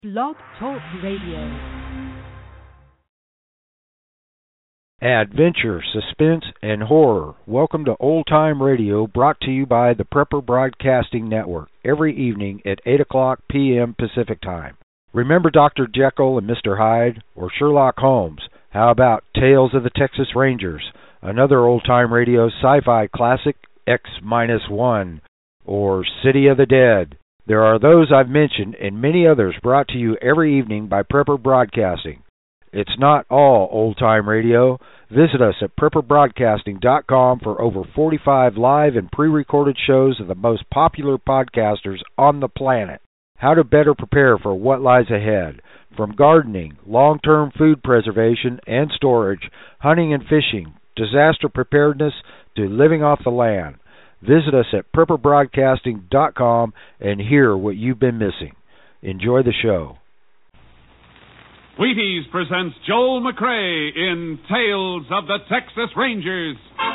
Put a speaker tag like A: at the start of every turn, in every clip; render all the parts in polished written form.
A: Blog Talk Radio.
B: Adventure, suspense, and horror. Welcome to Old Time Radio, brought to you by the Prepper Broadcasting Network, every evening at 8 o'clock p.m. Pacific Time. Remember Dr. Jekyll and Mr. Hyde, or Sherlock Holmes? How about Tales of the Texas Rangers, another Old Time Radio sci-fi classic, X-1, or City of the Dead? There are those I've mentioned and many others brought to you every evening by Prepper Broadcasting. It's not all old-time radio. Visit us at prepperbroadcasting.com for over 45 live and pre-recorded shows of the most popular podcasters on the planet. How to better prepare for what lies ahead. From gardening, long-term food preservation and storage, hunting and fishing, disaster preparedness, to living off the land. Visit us at prepperbroadcasting.com and hear what you've been missing. Enjoy the show.
C: Wheaties presents Joel McCrea in Tales of the Texas Rangers.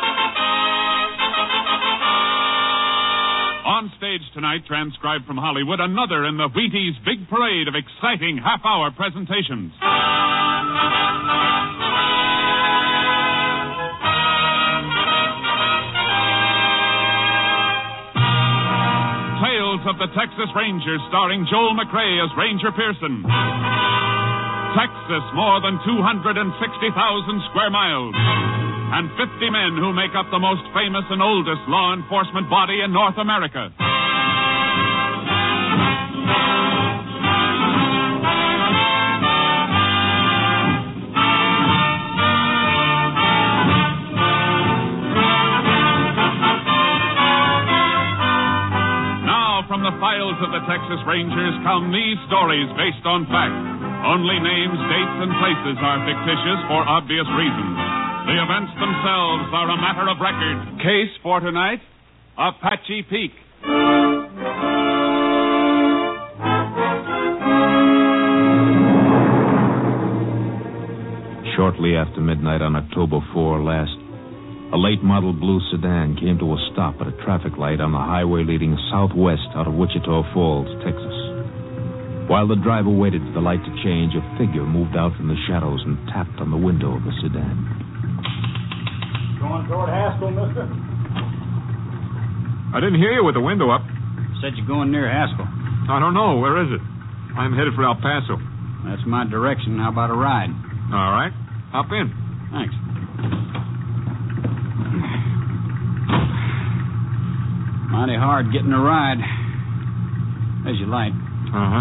C: On stage tonight, transcribed from Hollywood, another in the Wheaties big parade of exciting half-hour presentations. Tales of the Texas Rangers, starring Joel McCrea as Ranger Pearson. Texas, more than 260,000 square miles, and 50 men who make up the most famous and oldest law enforcement body in North America. From the files of the Texas Rangers come these stories based on fact. Only names, dates, and places are fictitious for obvious reasons. The events themselves are a matter of record. Case for tonight, Apache Peak.
D: Shortly after midnight on October 4 last, a late-model blue sedan came to a stop at a traffic light on the highway leading southwest out of Wichita Falls, Texas. While the driver waited for the light to change, a figure moved out from the shadows and tapped on the window of the sedan.
E: Going toward Haskell, mister?
F: I didn't hear you with the window up.
E: Said you're going near Haskell.
F: I don't know. Where is it? I'm headed for El Paso.
E: That's my direction. How about a ride?
F: All right. Hop in.
E: Thanks. Mighty hard getting a ride. There's your light.
F: Uh-huh.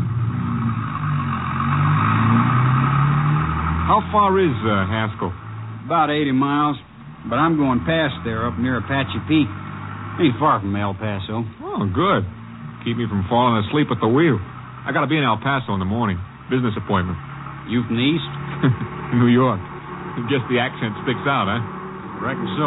F: How far is Haskell?
E: About 80 miles, but I'm going past there up near Apache Peak. Ain't far from El Paso.
F: Oh, good. Keep me from falling asleep at the wheel. I got to be in El Paso in the morning. Business appointment.
E: You from the east?
F: New York. Guess the accent sticks out, huh?
E: Reckon so.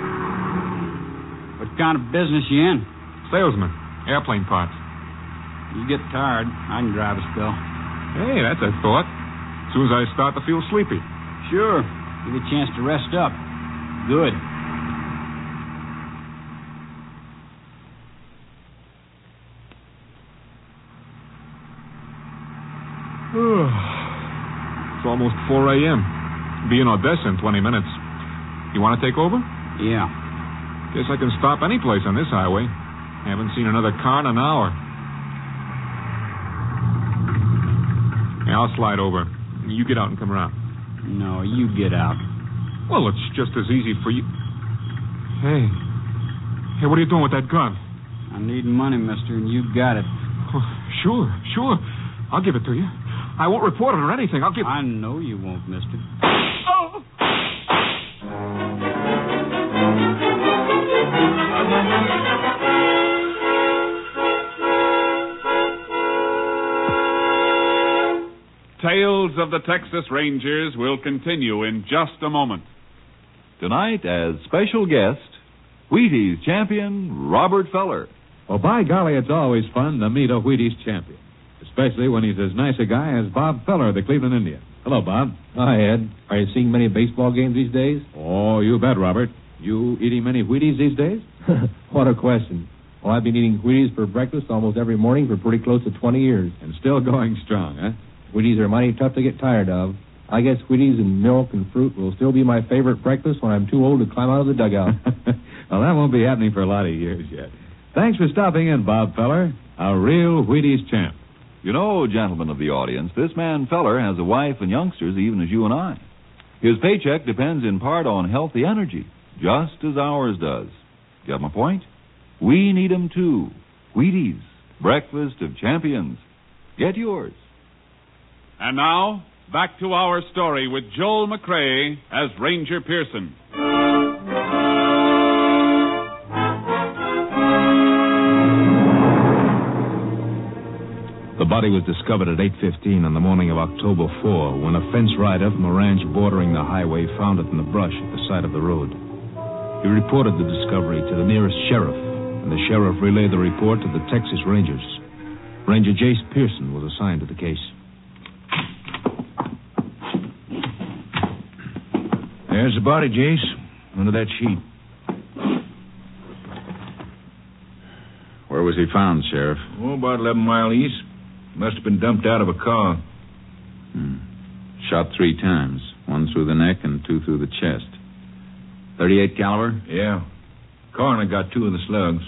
E: What kind of business you in?
F: Salesman. Airplane parts.
E: You get tired, I can drive a spell.
F: Hey, that's a thought. As soon as I start to feel sleepy.
E: Sure. Give you a chance to rest up. Good.
F: It's almost 4 a.m. Be in Odessa in 20 minutes. You want to take over?
E: Yeah.
F: Guess I can stop any place on this highway. Haven't seen another car in an hour. Yeah, I'll slide over. You get out and come around.
E: No, you get out.
F: Well, it's just as easy for you. Hey, what are you doing with that gun?
E: I'm needing money, mister, and you got it.
F: Oh, sure. I'll give it to you. I won't report it or anything. I'll give...
E: I know you won't, mister.
F: Oh!
C: Tales of the Texas Rangers will continue in just a moment.
G: Tonight, as special guest, Wheaties champion Robert Feller.
H: Well, by golly, it's always fun to meet a Wheaties champion, especially when he's as nice a guy as Bob Feller of the Cleveland Indians. Hello, Bob.
I: Hi, Ed. Are you seeing many baseball games these days?
H: Oh, you bet, Robert. You eating many Wheaties these days?
I: What a question. Well, I've been eating Wheaties for breakfast almost every morning for pretty close to 20 years.
H: And still going strong, huh?
I: Wheaties are mighty tough to get tired of. I guess Wheaties and milk and fruit will still be my favorite breakfast when I'm too old to climb out of the dugout.
H: Well, that won't be happening for a lot of years yet. Thanks for stopping in, Bob Feller, a real Wheaties champ.
G: You know, gentlemen of the audience, this man Feller has a wife and youngsters even as you and I. His paycheck depends in part on healthy energy, just as ours does. Get my point? We need 'em too. Wheaties, breakfast of champions. Get yours.
C: And now, back to our story with Joel McCrea as Ranger Pearson.
D: The body was discovered at 8:15 on the morning of October 4 when a fence rider from a ranch bordering the highway found it in the brush at the side of the road. He reported the discovery to the nearest sheriff, and the sheriff relayed the report to the Texas Rangers. Ranger Jace Pearson was assigned to the case.
J: There's the body, Jace, under that sheet.
H: Where was he found, Sheriff?
J: Oh, about 11 miles east. Must have been dumped out of a car.
H: Shot 3 times. 1 through the neck and 2 through the chest. .38 caliber?
J: Yeah. Coroner got 2 of the slugs.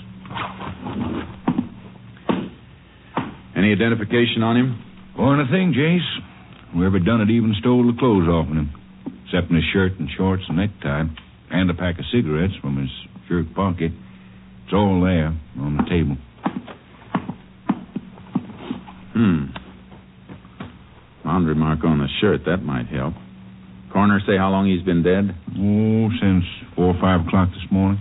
H: Any identification on him?
J: Or anything, Jace. Whoever done it even stole the clothes off of him. Except in his shirt and shorts and necktie. And a pack of cigarettes from his shirt pocket. It's all there on the table.
H: Laundry mark on the shirt. That might help. Coroner say how long he's been dead?
J: Oh, since 4 or 5 o'clock this morning.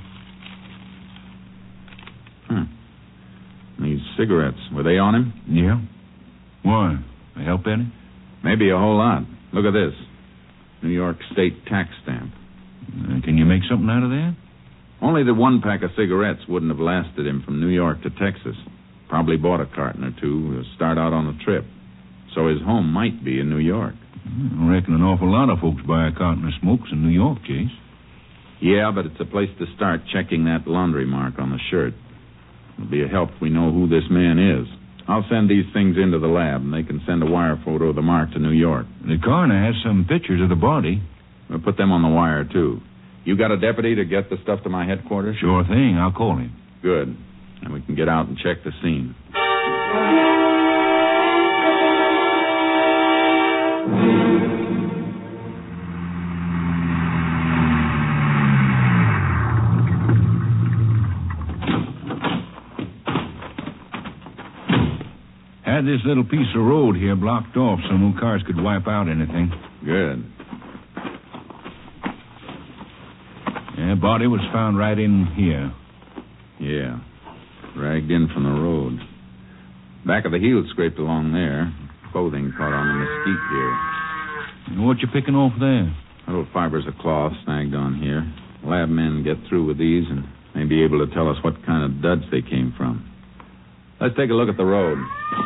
H: These cigarettes, were they on him?
J: Yeah. Why? They help any?
H: Maybe a whole lot. Look at this. New York State tax stamp.
J: Can you make something out of that?
H: Only the 1 pack of cigarettes wouldn't have lasted him from New York to Texas. Probably bought a carton or 2 to start out on a trip. So his home might be in New York.
J: I reckon an awful lot of folks buy a carton of smokes in New York, Chase.
H: Yeah, but it's a place to start checking that laundry mark on the shirt. It'll be a help if we know who this man is. I'll send these things into the lab, and they can send a wire photo of the mark to New York.
J: The coroner has some pictures of the body.
H: We'll put them on the wire, too. You got a deputy to get the stuff to my headquarters?
J: Sure thing. I'll call him.
H: Good. And we can get out and check the scene.
J: Had this little piece of road here blocked off so no cars could wipe out anything.
H: Good.
J: Yeah, body was found right in here.
H: Yeah. Dragged in from the road. Back of the heel scraped along there. Clothing caught on the mesquite here.
J: What you picking off there?
H: Little fibers of cloth snagged on here. Lab men get through with these and may be able to tell us what kind of duds they came from. Let's take a look at the road.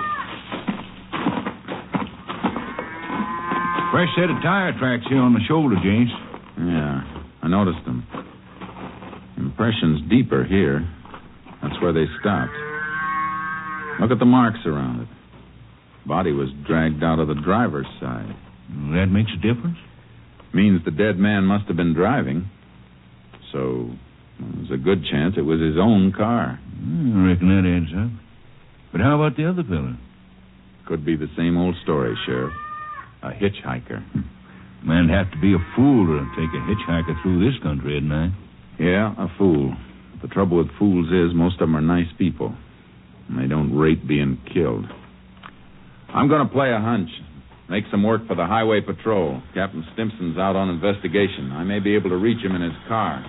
J: Fresh set of tire tracks here on the shoulder, James.
H: Yeah, I noticed them. Impressions deeper here. That's where they stopped. Look at the marks around it. Body was dragged out of the driver's side.
J: That makes a difference?
H: Means the dead man must have been driving. So, there's a good chance it was his own car.
J: I reckon that adds up. But how about the other fella?
H: Could be the same old story, Sheriff. A hitchhiker.
J: Man'd have to be a fool to take a hitchhiker through this country, hadn't I?
H: Yeah, a fool. The trouble with fools is most of them are nice people. And they don't rate being killed. I'm going to play a hunch. Make some work for the highway patrol. Captain Stimson's out on investigation. I may be able to reach him in his car.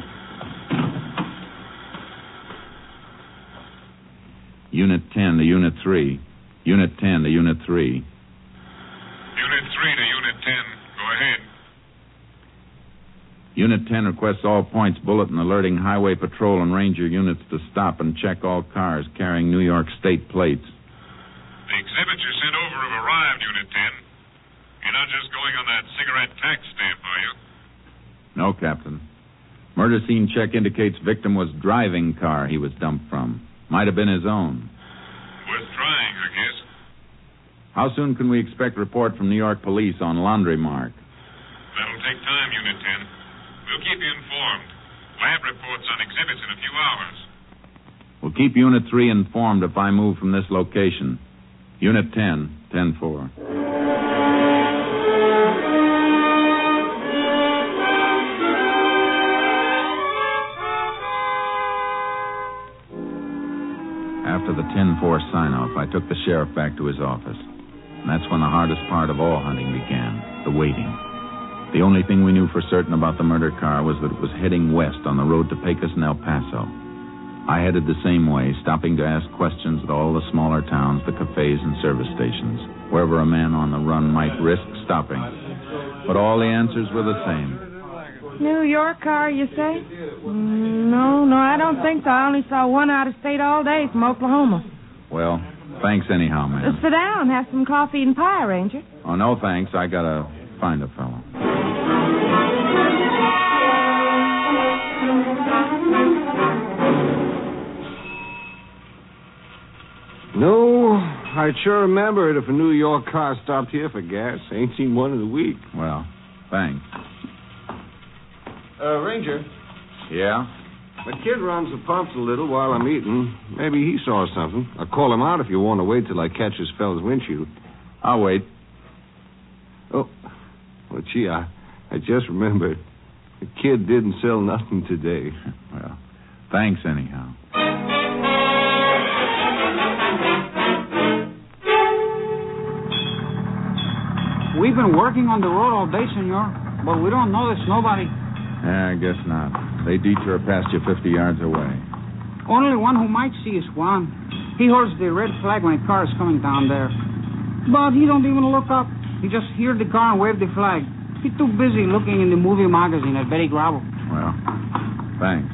H: Unit 10 to Unit 3. Unit 10 to Unit 3.
F: Unit 3 to Unit 10. Go ahead.
H: Unit 10 requests all points bulletin alerting highway patrol and ranger units to stop and check all cars carrying New York State plates.
F: The exhibits you sent over have arrived, Unit 10. You're not just going on that cigarette tax stamp, are you?
H: No, Captain. Murder scene check indicates victim was driving car he was dumped from. Might have been his own.
F: Worth trying, I guess.
H: How soon can we expect report from New York police on Laundry Mark?
F: That'll take time, Unit 10. We'll keep you informed. Lab reports on exhibits in a few hours.
H: We'll keep Unit 3 informed if I move from this location. Unit 10, 10-4. After the 10-4 sign-off, I took the sheriff back to his office. And that's when the hardest part of all hunting began, the waiting. The only thing we knew for certain about the murder car was that it was heading west on the road to Pecos and El Paso. I headed the same way, stopping to ask questions at all the smaller towns, the cafes and service stations, wherever a man on the run might risk stopping. But all the answers were the same.
K: New York car, you say? No, I don't think so. I only saw one out of state all day from Oklahoma.
H: Well, thanks anyhow, ma'am.
K: Sit down. Have some coffee and pie, Ranger.
H: Oh, no thanks. I gotta find a fellow.
L: No, I'd sure remember it if a New York car stopped here for gas. Ain't seen one in a week.
H: Well, thanks.
L: Ranger.
H: Yeah?
L: The kid runs the pumps a little while I'm eating. Maybe he saw something. I'll call him out if you want to wait till I catch this fella's windshield.
H: I'll wait.
L: Oh, well, gee, I just remembered. The kid didn't sell nothing today.
H: Well, thanks anyhow.
E: We've been working on the road all day, senor, but we don't notice nobody.
H: I guess not. They detour past you 50 yards away.
E: Only one who might see is Juan. He holds the red flag when a car is coming down there. But he don't even look up. He just hears the car and waves the flag. He's too busy looking in the movie magazine at Betty Gravel.
H: Well, thanks.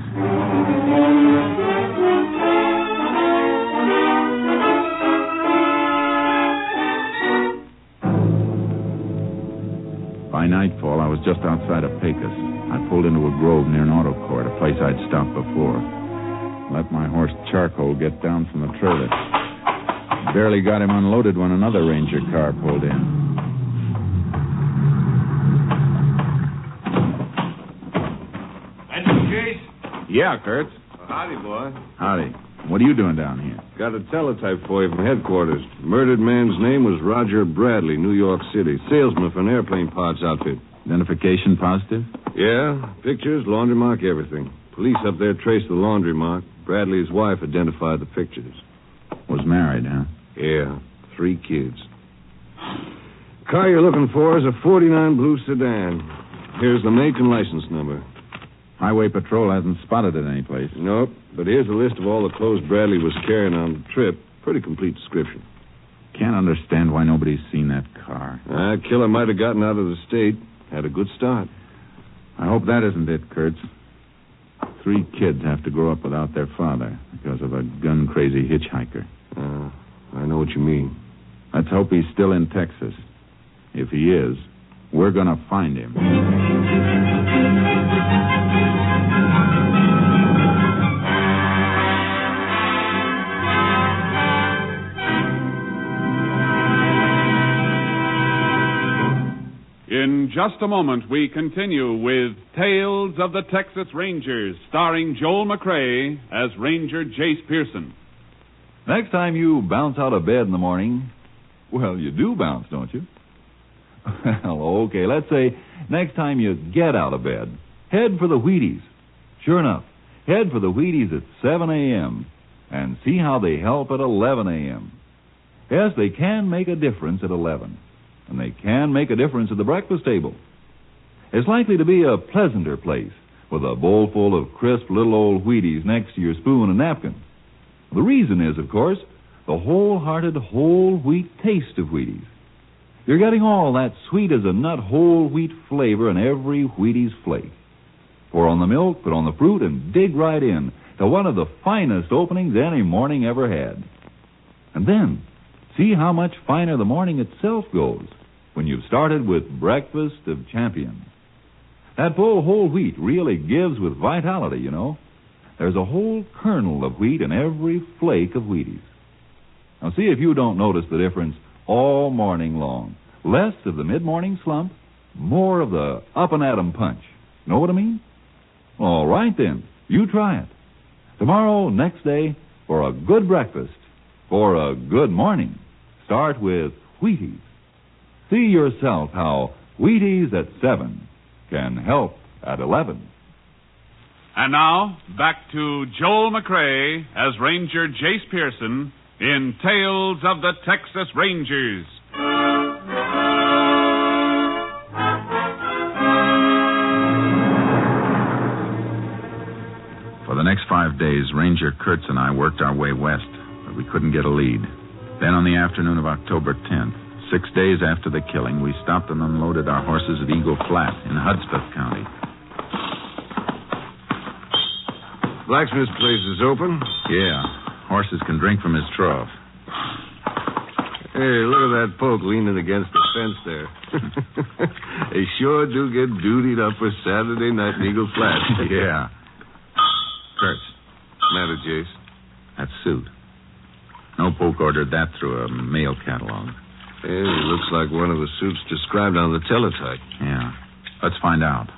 H: By nightfall, I was just outside of Pecos. I pulled into a grove near an auto court, a place I'd stopped before. Let my horse Charcoal get down from the trailer. Barely got him unloaded when another Ranger car pulled in.
L: That's you, Chase?
H: Yeah, Kurtz.
L: Howdy, boy.
H: Howdy. What are you doing down here?
L: Got a teletype for you from headquarters. Murdered man's name was Roger Bradley, New York City. Salesman for an airplane parts outfit.
H: Identification positive?
L: Yeah, pictures, laundry mark, everything. Police up there traced the laundry mark. Bradley's wife identified the pictures.
H: Was married, huh?
L: Yeah, 3 kids. Car you're looking for is a 49 blue sedan. Here's the make and license number.
H: Highway Patrol hasn't spotted it anyplace.
L: Nope, but here's a list of all the clothes Bradley was carrying on the trip. Pretty complete description.
H: Can't understand why nobody's seen that car.
L: Killer might have gotten out of the state. Had a good start.
H: I hope that isn't it, Kurtz. 3 kids have to grow up without their father because of a gun-crazy hitchhiker.
L: I know what you mean.
H: Let's hope he's still in Texas. If he is, we're going to find him.
C: In just a moment, we continue with Tales of the Texas Rangers, starring Joel McCrea as Ranger Jace Pearson.
G: Next time you bounce out of bed in the morning, well, you do bounce, don't you? Well, okay, let's say next time you get out of bed, head for the Wheaties. Sure enough, head for the Wheaties at 7 a.m. and see how they help at 11 a.m. Yes, they can make a difference at 11. And they can make a difference at the breakfast table. It's likely to be a pleasanter place with a bowl full of crisp little old Wheaties next to your spoon and napkin. The reason is, of course, the wholehearted whole wheat taste of Wheaties. You're getting all that sweet-as-a-nut whole wheat flavor in every Wheaties flake. Pour on the milk, put on the fruit, and dig right in to one of the finest openings any morning ever had. And then, see how much finer the morning itself goes when you've started with Breakfast of Champions. That full whole wheat really gives with vitality, you know. there's a whole kernel of wheat in every flake of Wheaties. Now, see if you don't notice the difference all morning long. Less of the mid-morning slump, more of the up-and-at-'em punch. Know what I mean? All right, then. You try it. Tomorrow, next day, for a good breakfast, for a good morning, start with Wheaties. See yourself how Wheaties at 7 can help at 11.
C: And now, back to Joel McCrea as Ranger Jace Pearson in Tales of the Texas Rangers.
H: For the next 5 days, Ranger Kurtz and I worked our way west, but we couldn't get a lead. Then on the afternoon of October 10th, 6 days after the killing, we stopped and unloaded our horses at Eagle Flat in Hudspeth County.
L: Blacksmith's place is open?
H: Yeah. Horses can drink from his trough.
L: Hey, look at that poke leaning against the fence there. They sure do get dutied up for Saturday night in Eagle Flat.
H: Yeah. Kurtz.
L: Matter, Jace?
H: That suit. No poke ordered that through a mail catalog.
L: Hey, it looks like one of the suits described on the teletype.
H: Yeah. Let's find out.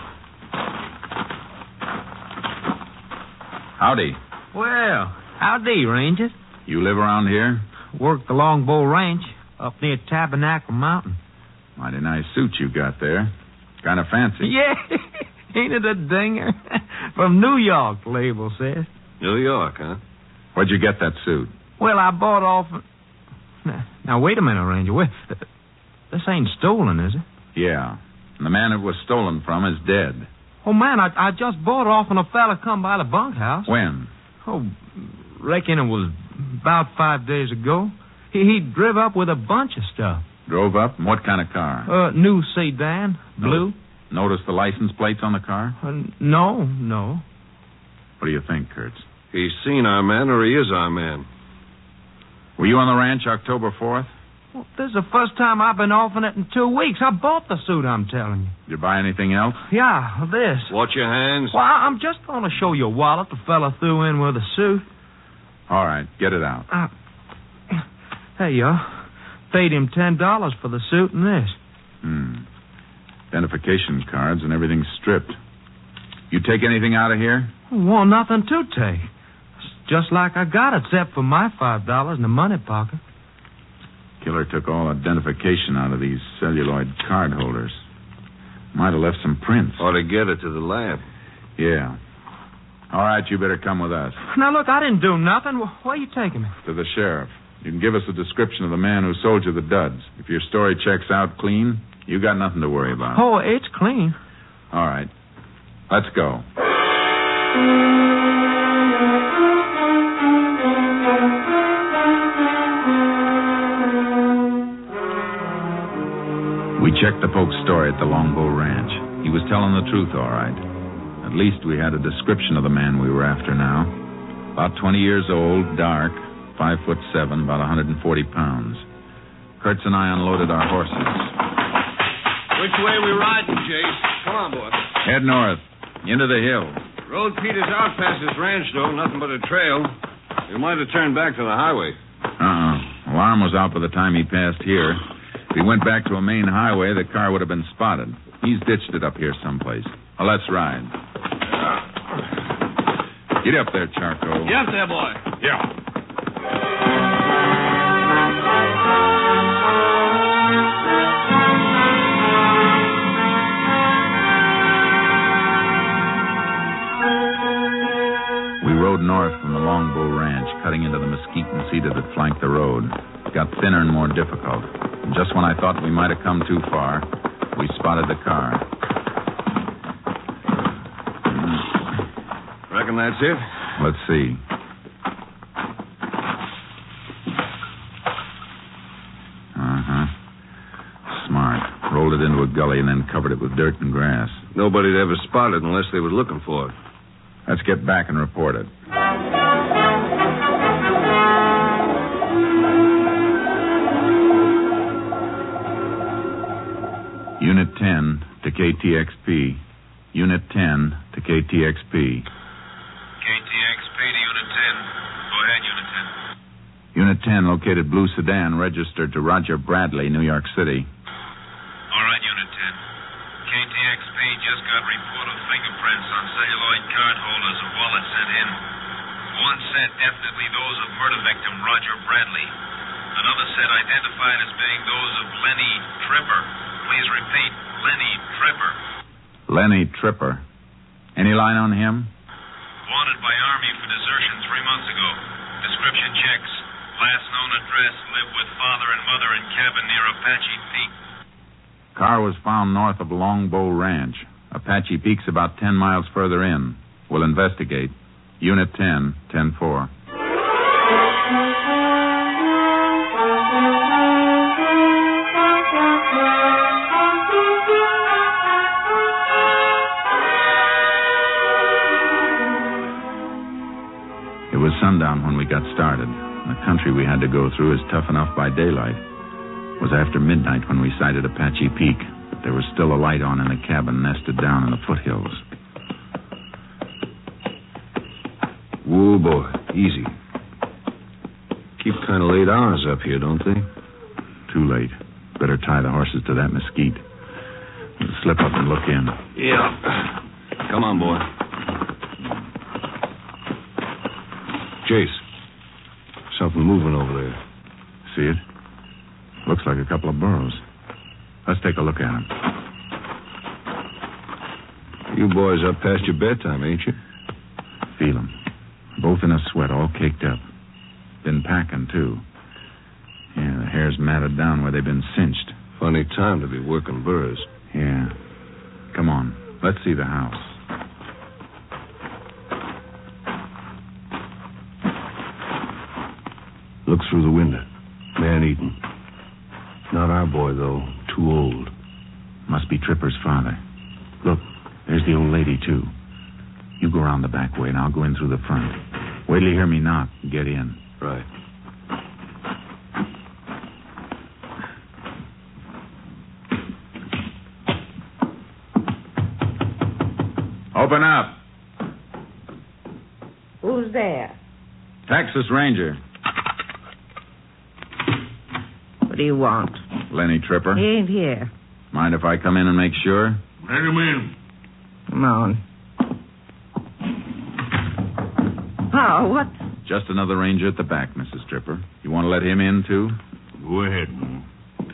H: Howdy.
M: Well, howdy, Rangers.
H: You live around here?
M: Work the Longbow Ranch up near Tabernacle Mountain.
H: Mighty nice suit you got there. Kind of fancy.
M: Yeah, ain't it a dinger? From New York, the label says.
L: New York, huh?
H: Where'd you get that suit?
M: Well, I bought off... Now, wait a minute, Ranger. This ain't stolen, is it?
H: Yeah. And the man it was stolen from is dead.
M: Oh, man, I just bought off when a fella come by the bunkhouse.
H: When?
M: Oh, reckon it was about 5 days ago. He drove up with a bunch of stuff.
H: Drove up? What kind of car?
M: New sedan, blue.
H: Notice the license plates on the car?
M: No.
H: What do you think, Kurtz?
L: He's seen our man or he is our man.
H: Were you on the ranch October 4th?
M: Well, this is the first time I've been off in it in 2 weeks. I bought the suit, I'm telling you.
H: Did you buy anything else?
M: Yeah, this.
L: Watch your hands.
M: Well, I'm just going to show you a wallet the fella threw in with the suit.
H: All right, get it out.
M: There you are. Paid him $10 for the suit and this.
H: Identification cards and everything stripped. You take anything out of here?
M: Well, nothing to take. It's just like I got it, except for my $5 in the money pocket.
H: Killer took all identification out of these celluloid card holders. Might have left some prints.
L: Ought to get it to the lab.
H: Yeah. All right, you better come with us.
M: Now, look, I didn't do nothing. Where are you taking me?
H: To the sheriff. You can give us a description of the man who sold you the duds. If your story checks out clean, you got nothing to worry about.
M: Oh, it's clean.
H: All right. Let's go. We checked the poke's story at the Longbow Ranch. He was telling the truth, all right. At least we had a description of the man we were after now. About 20 years old, dark, 5'7", about 140 pounds. Kurtz and I unloaded our horses.
L: Which way we riding, Jace? Come on, boy.
H: Head north, into the hills.
L: Road peters out past this ranch, though. Nothing but a trail. We might have turned back to the highway.
H: Alarm was out by the time he passed here. If he went back to a main highway, the car would have been spotted. He's ditched it up here someplace. Well, let's ride. Get up there, Charco.
L: Get up there, boy.
H: Yeah. We rode north from the Longbow Ranch, cutting into the mesquite and cedar that flanked the road. It got thinner and more difficult. And just when I thought we might have come too far, we spotted the car.
L: Reckon that's it?
H: Let's see. Smart. Rolled it into a gully and then covered it with dirt and grass.
L: Nobody'd ever spot it unless they were looking for it.
H: Let's get back and report it. Unit 10 to KTXP. Unit 10 to KTXP.
N: KTXP,
H: Unit 10 located blue sedan registered to Roger Bradley, New York City.
F: All right, Unit 10. KTXP just got report of fingerprints on celluloid card holders of wallets sent in. One set definitely those of murder victim Roger Bradley. Another set identified as being those of Lenny Tripper. Please repeat, Lenny Tripper.
H: Lenny Tripper. Any line on him?
F: Wanted by Army for desertion 3 months ago. Description checks. Last known address, live with father and mother in cabin near Apache Peak.
H: Car was found north of Longbow Ranch. Apache Peak's about 10 miles further in. We'll investigate. Unit 10, 10-4. It was sundown when we got started. The country we had to go through is tough enough by daylight. It was after midnight when we sighted Apache Peak, but there was still a light on in the cabin nested down in the foothills.
L: Whoa, boy. Easy. Keep kind of late hours up here, don't they?
H: Too late. Better tie the horses to that mesquite. We'll slip up and look in.
L: Yeah. Come on, boy. Chase. Something moving over there.
H: See it? Looks like a couple of burros. Let's take a look at them.
L: You boys up past your bedtime, ain't you?
H: Feel them. Both in a sweat, all caked up. Been packing, too. Yeah, the hair's matted down where they've been cinched.
L: Funny time to be working burros.
H: Yeah. Come on. Let's see the house.
L: Look through the window. Man-eating. Not our boy, though. Too old.
H: Must be Tripper's father. Look, there's the old lady, too. You go around the back way, and I'll go in through the front. Wait till you hear me knock and get in.
L: Right.
H: Open up.
K: Who's there?
H: Texas Ranger.
K: What do you want?
H: Lenny Tripper.
K: He ain't here.
H: Mind if I come in and make sure?
J: Let him in.
K: Come on. Oh, what?
H: Just another ranger at the back, Mrs. Tripper. You want to let him in, too?
J: Go ahead, man.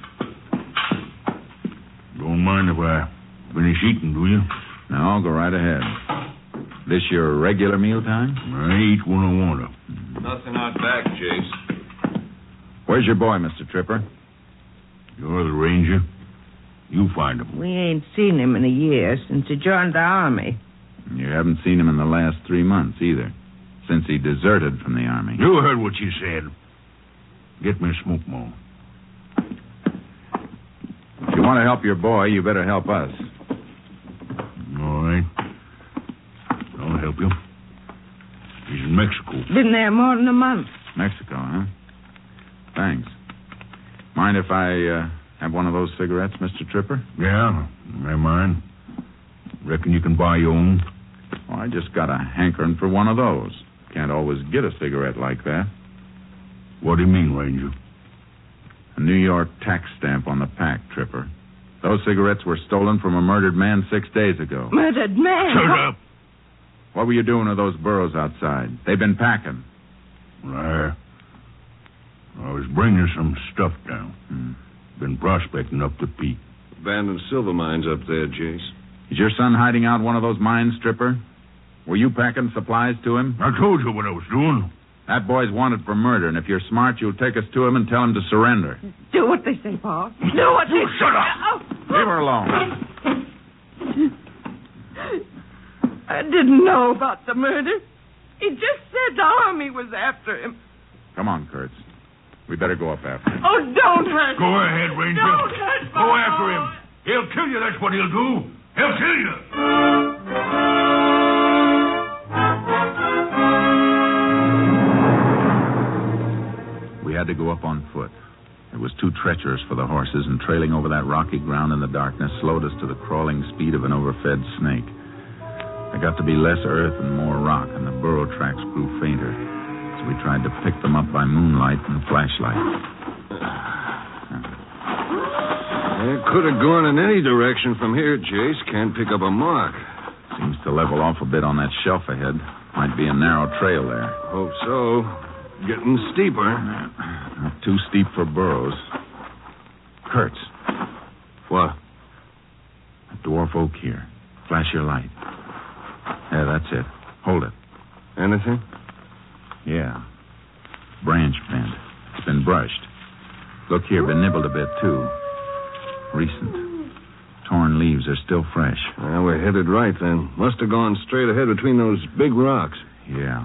J: Don't mind if I finish eating, do you?
H: No, go right ahead. This your regular mealtime?
J: I eat when I want to.
L: Nothing out back, Chase.
H: Where's your boy, Mr. Tripper?
J: You're the ranger. You find him.
K: We ain't seen him in a year since he joined the Army.
H: You haven't seen him in the last 3 months, either. Since he deserted from the Army.
J: You heard what she said. Get me a smoke more.
H: If you want to help your boy, you better help us.
J: All right. I'll help you. He's in Mexico.
K: Been there more than a month.
H: Mexico, huh? Thanks. Mind if I have one of those cigarettes, Mr. Tripper?
J: Yeah, I mind. Reckon you can buy your own?
H: Well, I just got a hankering for one of those. Can't always get a cigarette like that.
J: What do you mean, Ranger?
H: A New York tax stamp on the pack, Tripper. Those cigarettes were stolen from a murdered man 6 days ago.
K: Murdered man?
J: Shut up!
H: What were you doing with those burros outside? They've been packing.
J: I was bringing some stuff down. Been prospecting up the peak.
L: Abandoned silver mines up there, Jace.
H: Is your son hiding out one of those mines, Tripper? Were you packing supplies to him?
J: I told you what I was doing.
H: That boy's wanted for murder, and if you're smart, you'll take us to him and tell him to surrender.
K: Do what they say, Paul. Do what they say.
J: Shut up!
H: Leave her alone.
K: I didn't know about the murder. He just said the Army was after him.
H: Come on, Kurtz. We better go up after him.
K: Oh, don't hurt
J: Go
K: me.
J: ahead, Ranger.
K: Don't hurt me.
J: Go after him. He'll kill you, that's what he'll do. He'll kill you.
H: We had to go up on foot. It was too treacherous for the horses, and trailing over that rocky ground in the darkness slowed us to the crawling speed of an overfed snake. There got to be less earth and more rock, and the burro tracks grew fainter. As We tried to pick them up by moonlight and flashlight.
L: It could have gone in any direction from here, Jace. Can't pick up a mark.
H: Seems to level off a bit on that shelf ahead. Might be a narrow trail there.
L: Hope so. Getting steeper.
H: Not too steep for burros. Kurtz.
L: What?
H: A dwarf oak here. Flash your light. Yeah, that's it. Hold it.
L: Anything?
H: Yeah. Branch bent. It's been brushed. Look here, been nibbled a bit, too. Recent. Torn leaves are still fresh.
L: Well, we're headed right, then. Must have gone straight ahead between those big rocks.
H: Yeah.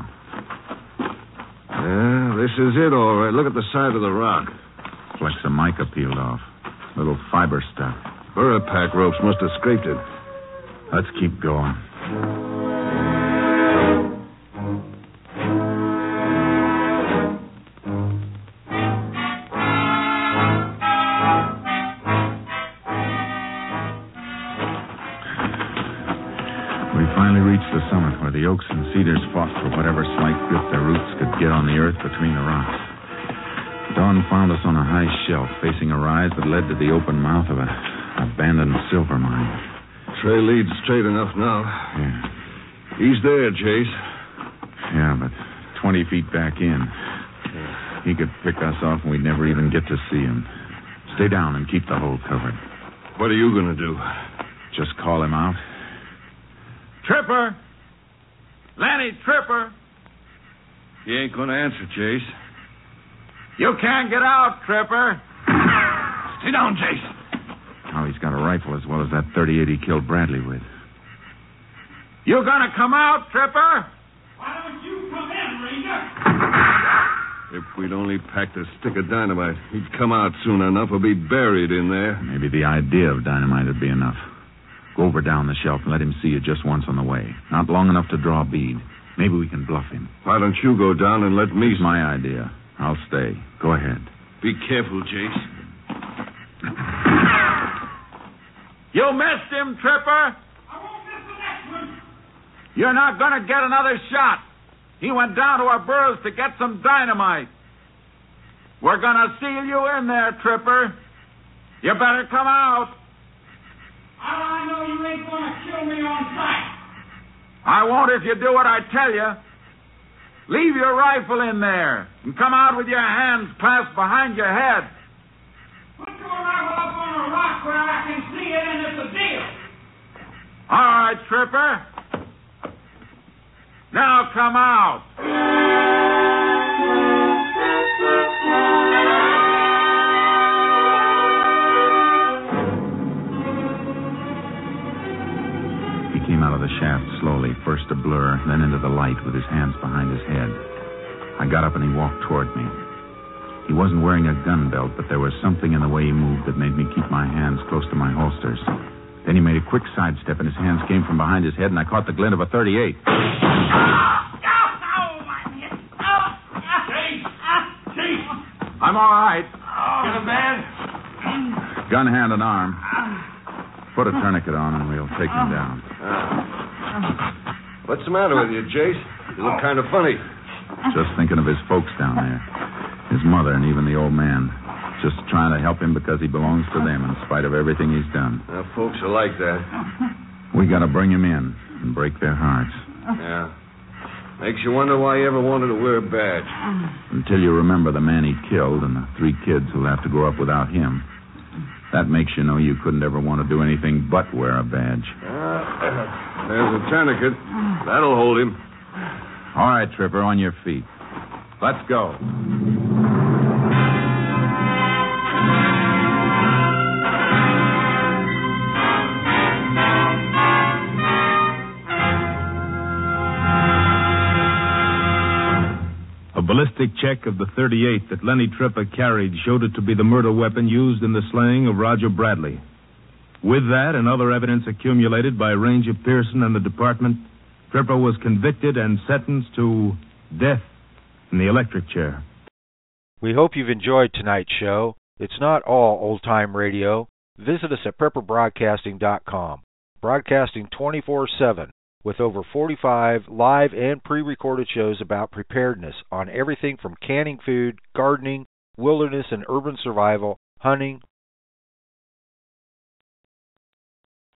L: Yeah, this is it, all right. Look at the side of the rock.
H: Flecks of mica peeled off. Little fiber stuff.
L: Burrapack ropes must have scraped it.
H: Let's keep going. The summit where the oaks and cedars fought for whatever slight grip their roots could get on the earth between the rocks. Dawn found us on a high shelf facing a rise that led to the open mouth of an abandoned silver mine.
L: Trail leads straight enough now.
H: Yeah.
L: He's there, Jace.
H: Yeah, but 20 feet back in. He could pick us off and we'd never even get to see him. Stay down and keep the hole covered.
L: What are you going to do?
H: Just call him out.
N: Tripper! Lenny Tripper!
L: He ain't going to answer, Jace.
N: You can't get out, Tripper.
L: Sit down, Jace.
H: Oh, he's got a rifle as well as that .38 he killed Bradley with.
N: You gonna come out, Tripper?
O: Why don't you come in, Ranger?
L: If we'd only packed a stick of dynamite, he'd come out soon enough or be buried in there.
H: Maybe the idea of dynamite would be enough. Go over down the shelf and let him see you just once on the way. Not long enough to draw a bead. Maybe we can bluff him.
L: Why don't you go down and let me...
H: It's my idea. I'll stay. Go ahead.
L: Be careful, Jace.
N: You missed him, Tripper.
O: I won't miss the next one.
N: You're not going to get another shot. He went down to our burrows to get some dynamite. We're going to seal you in there, Tripper. You better come out.
O: How do I know you ain't going to kill me on sight?
N: I won't if you do what I tell you. Leave your rifle in there and come out with your hands clasped behind your head.
O: Put your rifle up on a rock where I can see it, and it's a deal.
N: All right, Tripper. Now come out.
H: He came out of the shaft slowly, first a blur, then into the light with his hands behind his head. I got up and he walked toward me. He wasn't wearing a gun belt, but there was something in the way he moved that made me keep my hands close to my holsters. Then he made a quick sidestep, and his hands came from behind his head, and I caught the glint of a .38.
N: I'm all right.
O: Get him, man.
H: Gun, hand, and arm. Put a tourniquet on, and we'll take him down.
L: What's the matter with you, Jace? You look kind of funny.
H: Just thinking of his folks down there. His mother and even the old man. Just trying to help him because he belongs to them in spite of everything he's done.
L: Folks are like that.
H: We got to bring him in and break their hearts.
L: Yeah. Makes you wonder why he ever wanted to wear a badge.
H: Until you remember the man he killed and the 3 kids who'll have to grow up without him. That makes you know you couldn't ever want to do anything but wear a badge.
L: There's a tourniquet. That'll hold him.
H: All right, Tripper, on your feet. Let's go.
J: A ballistic check of the .38 that Lenny Tripper carried showed it to be the murder weapon used in the slaying of Roger Bradley. With that and other evidence accumulated by Ranger Pearson and the department, Tripper was convicted and sentenced to death in the electric chair.
B: We hope you've enjoyed tonight's show. It's not all old-time radio. Visit us at prepperbroadcasting.com. Broadcasting 24/7. with over 45 live and pre-recorded shows about preparedness on everything from canning food, gardening, wilderness and urban survival, hunting,